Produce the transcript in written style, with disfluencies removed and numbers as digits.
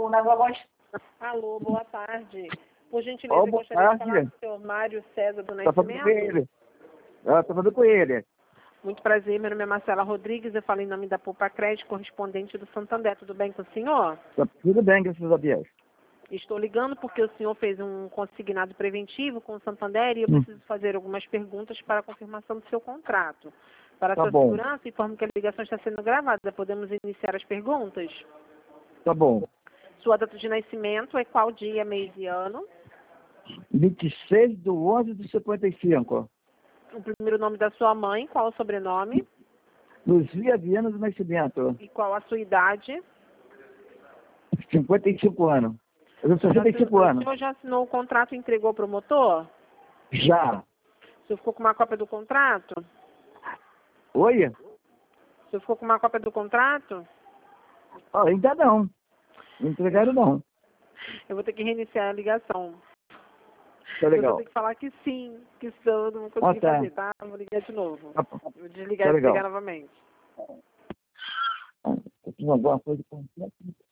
o negócio. Alô, boa tarde. Por gentileza, Boa eu gostaria de tarde. falar com o senhor Mário César do Tá falando com Nascimento. ele. Tá falando com ele. Muito prazer, meu nome é Marcela Rodrigues, eu falo em nome da Poupa Crédito, correspondente do Santander. Tudo bem com o senhor? Tá tudo bem, graças a Deus. Estou ligando porque o senhor fez um consignado preventivo com o Santander e eu preciso fazer algumas perguntas para a confirmação do seu contrato. Para a Tá sua bom. segurança, informo que a ligação está sendo gravada. Podemos iniciar as perguntas? Tá bom. Sua data de nascimento é qual dia, mês e ano? 26/11/55. O primeiro nome da sua mãe, qual o sobrenome? Luzia Viana do Nascimento. E qual a sua idade? 55 anos. Eu tenho 65 O anos. senhor já assinou o contrato e entregou para o motor? Já. O senhor ficou com uma cópia do contrato? Oi? O senhor ficou com uma cópia do contrato? Ainda não. Não entregaram não. Eu vou ter que reiniciar a ligação. Tá Eu legal. vou ter que falar que sim, que senão eu não vou conseguir tá. fazer, tá? Eu vou ligar de novo. Tá, Vou desligar tá e legal. ligar novamente. Tem alguma coisa com